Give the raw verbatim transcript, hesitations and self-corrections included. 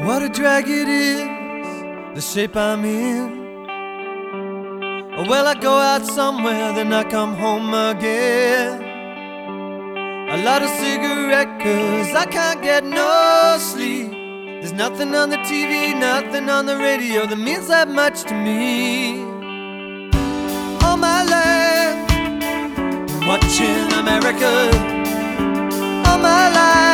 What a drag it is, the shape I'm in. Well, I go out somewhere, then I come home again. I light a cigarette cause I can't get no sleep. There's nothing on the T V, nothing on the radio that means that much to me. All my life, watching America. All my life